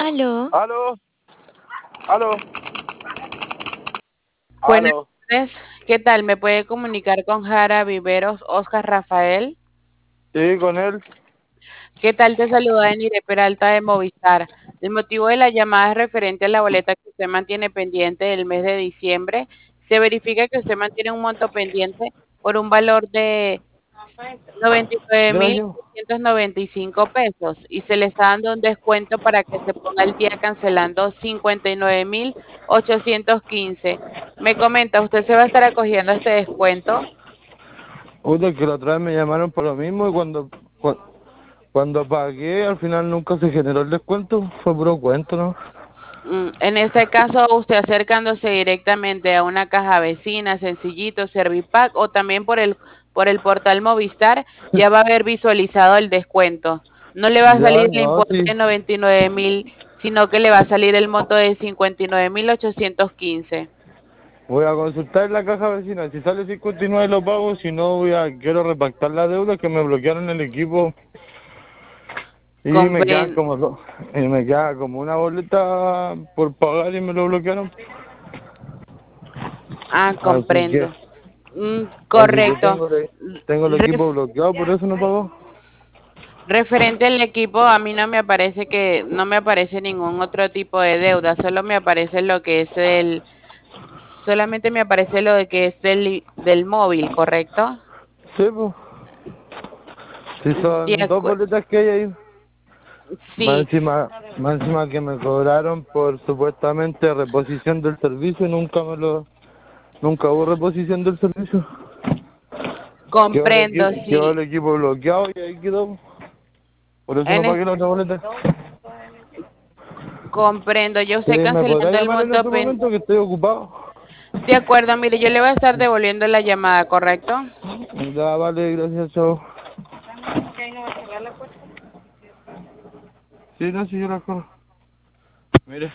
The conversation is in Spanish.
Aló, Aló, aló, Buenas aló. tardes, ¿qué tal? ¿Me puede comunicar con Jara Viveros, Oscar Rafael? Sí, con él. ¿Qué tal? Te saluda Enire Peralta de Movistar. El motivo de la llamada es referente a la boleta que usted mantiene pendiente del mes de diciembre. Se verifica que usted mantiene un monto pendiente por un valor de noventa y nueve Yo la mil llevo. 995 pesos y se le está dando un descuento para que se ponga el día cancelando 59.815. Me comenta, ¿usted se va a estar acogiendo a este descuento? Oye, que la otra vez me llamaron por lo mismo y cuando pagué al final nunca se generó el descuento. Fue puro cuento, ¿no? En este caso, usted acercándose directamente a una caja vecina, Sencillito, Servipack o también por el portal Movistar, ya va a haber visualizado el descuento. No le va a Ya, salir el no, importe sí. de 99.000, sino que le va a salir el monto de 59.815. Voy a consultar en la caja vecina. Si sale 59 lo pago, si no quiero repactar la deuda que me bloquearon el equipo y me quedan Compren- como dos. Y me queda como una boleta por pagar y me lo bloquearon. Así que, comprendo. así que Correcto. tengo el equipo Ref- bloqueado, por eso no pago. Referente al equipo, a mí no me aparece ningún otro tipo de deuda, solo me aparece lo que es solamente me aparece lo de que es del móvil, ¿correcto? Sí, pues. Si De son dos acuerdo. boletas que hay ahí. Más Sí, encima, más encima que me cobraron por supuestamente reposición del servicio, nunca hubo reposición del servicio. comprendo, Quedó sí. el equipo bloqueado y ahí quedó. Por eso no En pagué es- la otra boleta. comprendo, yo estoy ¿Me podrá cancelando el llamar en monto otro momento que estoy ocupado? De acuerdo, mire, yo le voy a estar devolviendo la llamada, ¿correcto? Ya, vale, gracias, chao. Sí, no, sí, yo la corro. Mire.